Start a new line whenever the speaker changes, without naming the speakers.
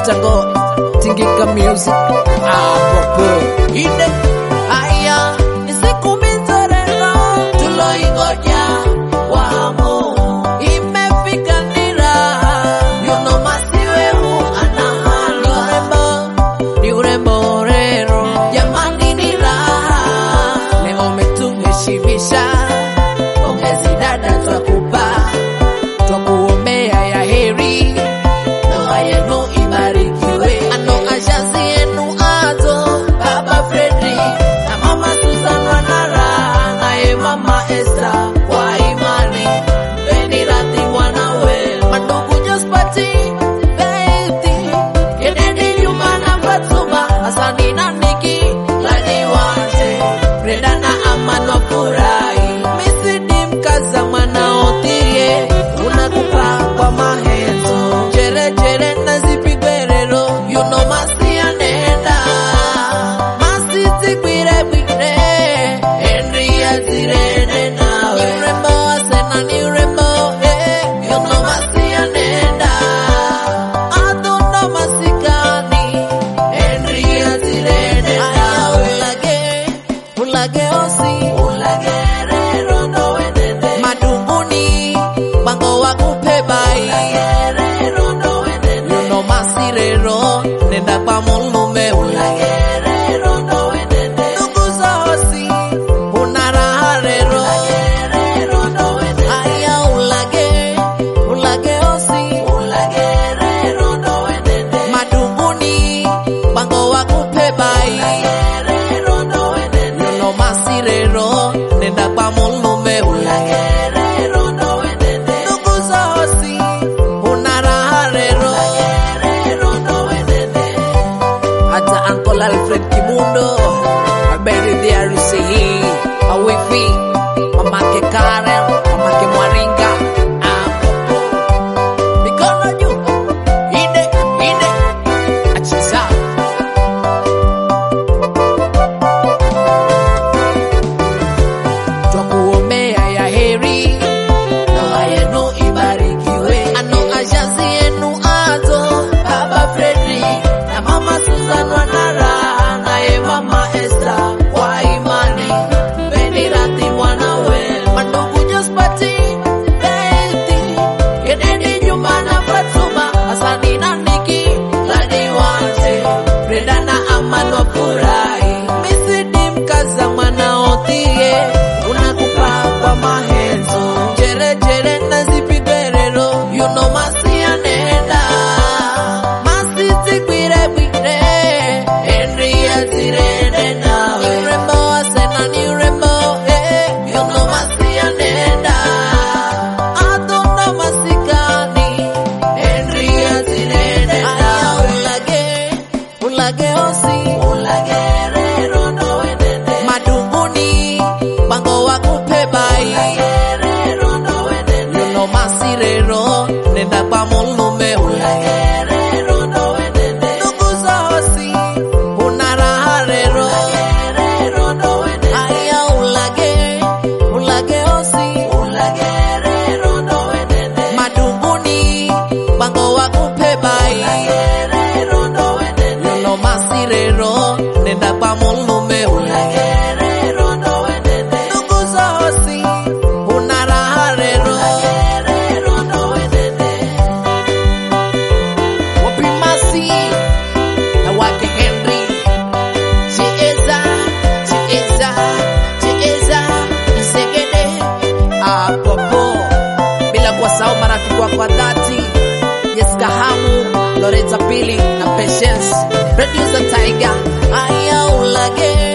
Tango Tingika Music Apopo Ide Aya Nisiku mizorero Tuloingoja Wamo Imefika nira You know masiwe hu anahalo Ni urembo rero Jamani nira Leo metumeshimisha Ongezi dada twakupa Twakuombea ya heri Ndoa yenu ibarikiwe Ano ajazi yenu azo Baba Freddy Na Mama Susan Wanara Naye Mama Esther Kwa imani Beni Rati wanawe Mandugu Jospati Beti Kennedy Juma na Fatuma Hasani na Niki Lani Wante Brenda na Aman Wafurai Misidi mkaza mwana otiye Unakupa kwa mahenzo Jere jere na zipigwerero You know masi anenda Masi zikwire kwire Henry ya zirene nawe Ni urembo asena ni urembo You know masi anenda Aduno masikani Henry ya zirene nawe Ulage osi Ulage rero no wenende Madunguni Bango wakupe bai Rero no wenende You know masirero Nenda kwa mulume Ulage rero no wenende Nuguza hosi Unaraha rero Rero no wenende Aya ulage hosi Ulage rero no wenende Madunguni Bango wakupe bai Rero no wenende You know masirero Nenda kwa mulume Ulage rero no wenende Nuguza hosi Unaraha rero Rero no wenende Hata Uncle Alfred Kimundo Aberi diarusi hii Awifi Mamake Karen Mamake Mwaringa Apopo Mikono juu Ide Achisa Twakuombea ya heri Ndoa yenu ibarikiwe Ano ajazi yenu azo Baba Freddy Na Mama Susan Wanara Naye Mama Esther Kwa imani Beni Rati wanawe Mandugu Jospati Beti Kennedy Juma na Fatuma Hasani na Niki Lani Wante Brenda na Aman Wafurai Misidi mkaza mwana otiye Unakupa kwa mahenzo Jere jere na zipigwerero You know masi anenda Masi zikwire kwire Henry ya zirene nawe Ni urembo asena ni urembo You know masi anenda Aduno masikani Henry ya zirene nawe Ulage osi Ulage rero no wenende Madunguni Bango wakupe bai Rero no wenende You know masirero Nenda kwa mulume Ulage rero no wenende Nuguza hosi Unaraha rero Rero no wenende Aya ulage hosi Ulage rero no wenende Madunguni Bango wakupe bai Rero no wenende You know masirero Nenda kwa mulume Ulage rero no wenende Nuguza hosi Unaraha rero Rero no wenende Wapimasi Na wake Henry Chieza Isegede Apopo Bila kuwasahau marafiki wako wa dhati Jessica Hamu Loretta Pili na Patience Producer Tiger Aya ulage